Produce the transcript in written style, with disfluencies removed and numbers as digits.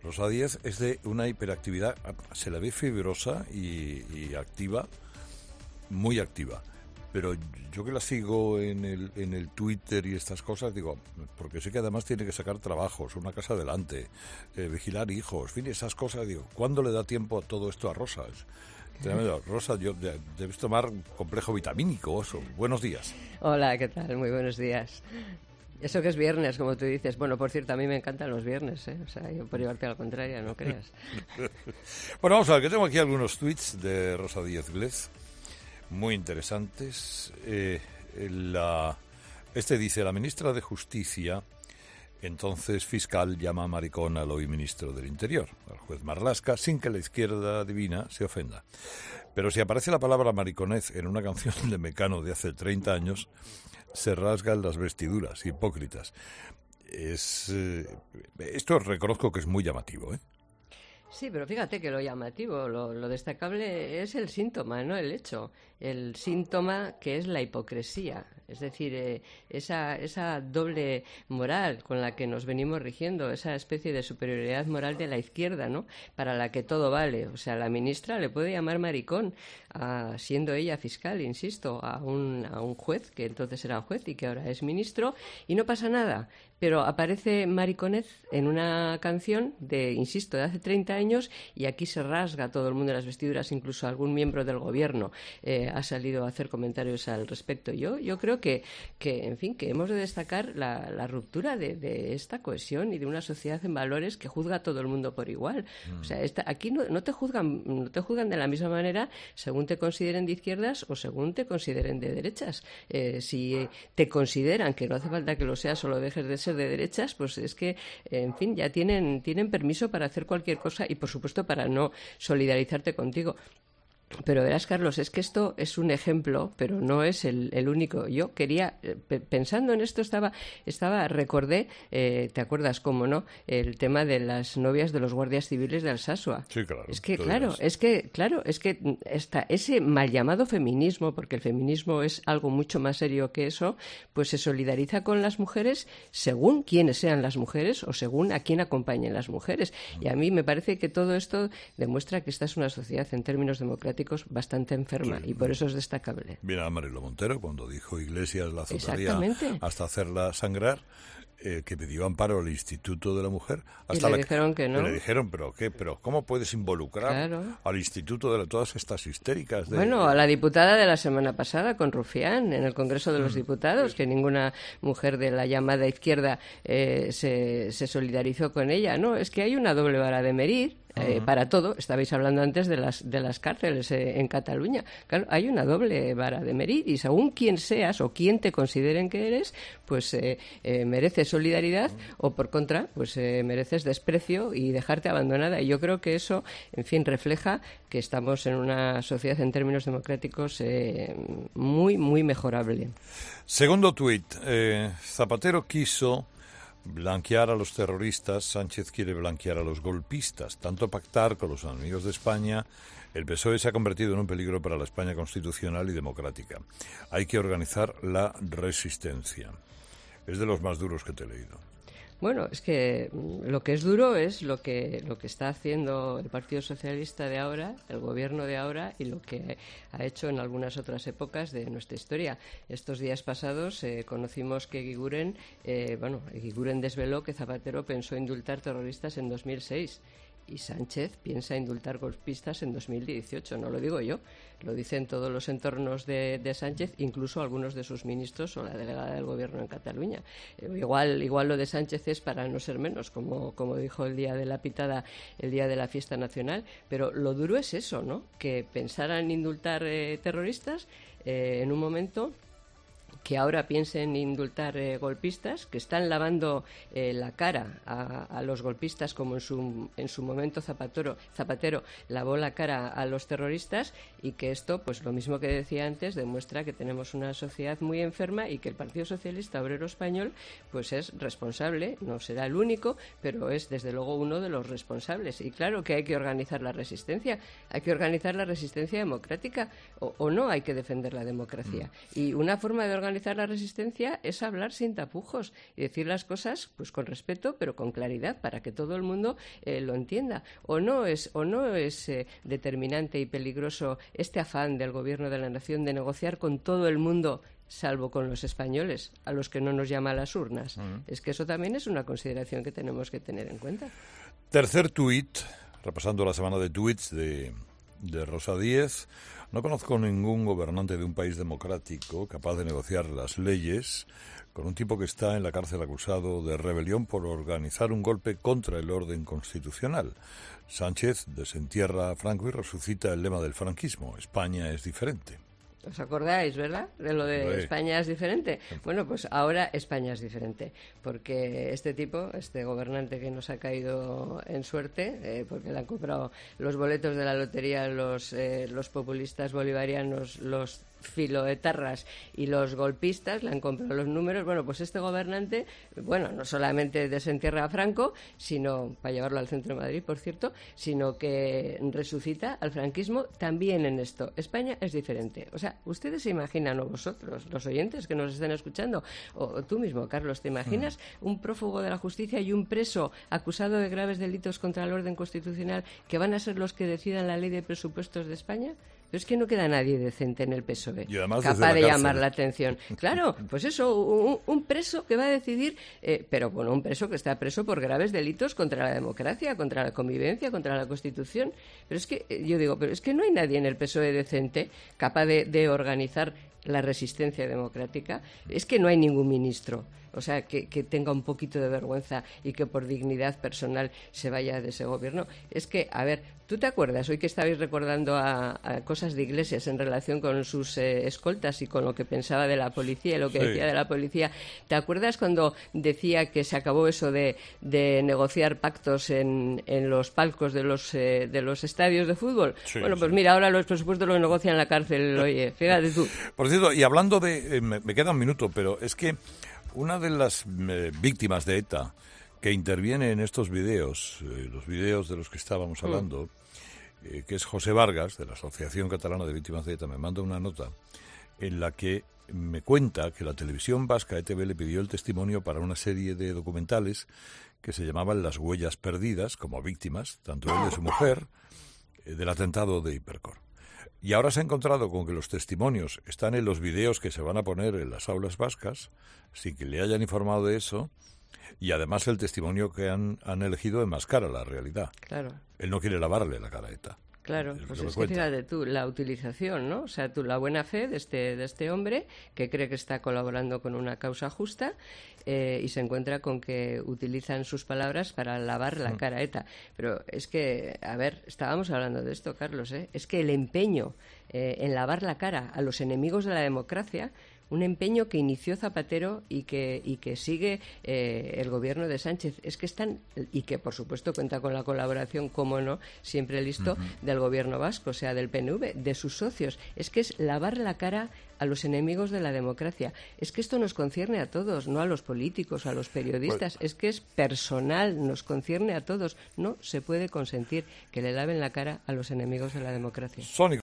Rosa Díez es de una hiperactividad, se la ve fibrosa y activa, muy activa. Pero yo que la sigo en el Twitter y estas cosas, digo, porque sé que además tiene que sacar trabajos, una casa adelante, vigilar hijos, en fin, esas cosas, digo, ¿cuándo le da tiempo a todo esto a Rosa? Tremendo. Rosa, debes tomar complejo vitamínico, eso. Buenos días. Hola, ¿qué tal? Muy buenos días. Eso que es viernes, como tú dices. Bueno, por cierto, a mí me encantan los viernes, ¿eh? O sea, yo por llevarte a la contraria, no creas. Bueno, vamos a ver, que tengo aquí algunos tweets de Rosa Díez Glez, muy interesantes. Este dice, la ministra de Justicia, entonces fiscal, llama maricón al hoy ministro del Interior, al juez Marlaska, sin que la izquierda divina se ofenda. Pero si aparece la palabra mariconez en una canción de Mecano de hace 30 años, se rasgan las vestiduras, hipócritas. Esto reconozco que es muy llamativo, ¿eh? Sí, pero fíjate que lo llamativo, lo destacable es el síntoma, no el hecho. El síntoma que es la hipocresía. Es decir, esa doble moral con la que nos venimos rigiendo, esa especie de superioridad moral de la izquierda, ¿no? Para la que todo vale. O sea, la ministra le puede llamar maricón, siendo ella fiscal, insisto, a un juez, que entonces era juez y que ahora es ministro, y no pasa nada. Pero aparece mariconez en una canción insisto, de hace 30 años y aquí se rasga todo el mundo las vestiduras, incluso algún miembro del gobierno ha salido a hacer comentarios al respecto. Yo creo que en fin, que hemos de destacar la ruptura de esta cohesión y de una sociedad en valores que juzga a todo el mundo por igual. O sea, aquí no te juzgan de la misma manera según te consideren de izquierdas o según te consideren de derechas. Si te consideran que no hace falta que lo seas o lo dejes de ser de derechas, pues es que, en fin, ya tienen permiso para hacer cualquier cosa y, por supuesto, para no solidarizarte contigo. Pero verás, Carlos, es que esto es un ejemplo, pero no es el único. Yo quería, pensando en esto, recordé, ¿te acuerdas cómo no? El tema de las novias de los guardias civiles de Alsasua. Sí, claro. Es que está ese mal llamado feminismo, porque el feminismo es algo mucho más serio que eso, pues se solidariza con las mujeres según quiénes sean las mujeres o según a quién acompañen las mujeres. Y a mí me parece que todo esto demuestra que esta es una sociedad, en términos democráticos, bastante enferma, y por eso es destacable. Mira a Marilo Montero cuando dijo Iglesias la azotaría hasta hacerla sangrar, que pidió amparo al Instituto de la Mujer. Hasta le dijeron que no. Y le dijeron, ¿pero cómo puedes involucrar al Instituto de todas estas histéricas? Bueno, a la diputada de la semana pasada con Rufián en el Congreso de los Diputados, que ninguna mujer de la llamada izquierda se solidarizó con ella. No, es que hay una doble vara de medir. Para todo, estabais hablando antes de las cárceles en Cataluña. Claro, hay una doble vara de medir y según quién seas o quién te consideren que eres, pues mereces solidaridad o por contra, pues mereces desprecio y dejarte abandonada. Y yo creo que eso, en fin, refleja que estamos en una sociedad en términos democráticos muy, muy mejorable. Segundo tuit, Zapatero quiso blanquear a los terroristas, Sánchez quiere blanquear a los golpistas. Tanto pactar con los enemigos de España, el PSOE se ha convertido en un peligro para la España constitucional y democrática. Hay que organizar la resistencia. Es de los más duros que te he leído. Bueno, es que lo que es duro es lo que está haciendo el Partido Socialista de ahora, el gobierno de ahora, y lo que ha hecho en algunas otras épocas de nuestra historia. Estos días pasados conocimos que Eguiguren desveló que Zapatero pensó indultar terroristas en 2006. Y Sánchez piensa indultar golpistas en 2018. No lo digo yo, lo dicen todos los entornos de Sánchez, incluso algunos de sus ministros o la delegada del gobierno en Cataluña. Igual lo de Sánchez es para no ser menos, como dijo el día de la pitada, el día de la fiesta nacional, pero lo duro es eso, ¿no? Que pensaran indultar terroristas en un momento que ahora piensen indultar golpistas, que están lavando la cara a los golpistas como en su momento Zapatero lavó la cara a los terroristas, y que esto, pues lo mismo que decía antes, demuestra que tenemos una sociedad muy enferma y que el Partido Socialista Obrero Español pues es responsable, no será el único, pero es desde luego uno de los responsables. Y claro que hay que organizar la resistencia democrática, o no hay que defender la democracia. Y una forma de organizar organizar la resistencia es hablar sin tapujos y decir las cosas pues con respeto, pero con claridad, para que todo el mundo lo entienda. ¿O no es determinante y peligroso este afán del Gobierno de la Nación de negociar con todo el mundo, salvo con los españoles, a los que no nos llama a las urnas? Es que eso también es una consideración que tenemos que tener en cuenta. Tercer tuit, repasando la semana de tuits de Rosa Díez. No conozco ningún gobernante de un país democrático capaz de negociar las leyes con un tipo que está en la cárcel acusado de rebelión por organizar un golpe contra el orden constitucional. Sánchez desentierra a Franco y resucita el lema del franquismo: España es diferente. ¿Os acordáis, verdad? De lo de España es diferente. Bueno, pues ahora España es diferente, porque este tipo, este gobernante que nos ha caído en suerte, porque le han comprado los boletos de la lotería los populistas bolivarianos, los filoetarras y los golpistas, le han comprado los números. Bueno, pues este gobernante, bueno, no solamente desentierra a Franco, sino, para llevarlo al centro de Madrid, por cierto, sino que resucita al franquismo también en esto. España es diferente. O sea, ustedes se imaginan, o vosotros, los oyentes que nos estén escuchando, o tú mismo, Carlos, ¿te imaginas un prófugo de la justicia y un preso acusado de graves delitos contra el orden constitucional que van a ser los que decidan la ley de presupuestos de España? Pero es que no queda nadie decente en el PSOE capaz de llamar la atención. Claro, pues eso, un preso que va a decidir, pero bueno, un preso que está preso por graves delitos contra la democracia, contra la convivencia, contra la Constitución. Pero es que, yo digo, pero es que no hay nadie en el PSOE decente capaz de organizar la resistencia democrática. Es que no hay ningún ministro, o sea, que tenga un poquito de vergüenza y que por dignidad personal se vaya de ese gobierno. Es que, a ver, ¿tú te acuerdas hoy que estabais recordando a cosas de Iglesias en relación con sus escoltas y con lo que pensaba de la policía y lo que decía de la policía? ¿Te acuerdas cuando decía que se acabó eso de negociar pactos en los palcos de los estadios de fútbol? Sí, bueno, pues mira, ahora los presupuestos los negocian en la cárcel, oye, fíjate tú. Por cierto, y hablando de... me queda un minuto, pero es que una de las víctimas de ETA que interviene en estos videos, los videos de los que estábamos hablando, que es José Vargas, de la Asociación Catalana de Víctimas de ETA, me manda una nota en la que me cuenta que la televisión vasca ETV le pidió el testimonio para una serie de documentales que se llamaban Las huellas perdidas, como víctimas, tanto él y su mujer, del atentado de Hipercor. Y ahora se ha encontrado con que los testimonios están en los videos que se van a poner en las aulas vascas, sin que le hayan informado de eso, y además el testimonio que han elegido enmascara la realidad. Claro. Él no quiere lavarle la cara a ETA. Claro, pues es que fíjate tú, la utilización, ¿no? O sea, la buena fe de este hombre que cree que está colaborando con una causa justa y se encuentra con que utilizan sus palabras para lavar la cara a ETA. Pero es que, a ver, estábamos hablando de esto, Carlos, es que el empeño en lavar la cara a los enemigos de la democracia, un empeño que inició Zapatero y que sigue el gobierno de Sánchez. Es que están, y que por supuesto cuenta con la colaboración, como no, siempre listo, del gobierno vasco, o sea, del PNV, de sus socios. Es que es lavar la cara a los enemigos de la democracia. Es que esto nos concierne a todos, no a los políticos, a los periodistas. Es que es personal, nos concierne a todos. No se puede consentir que le laven la cara a los enemigos de la democracia.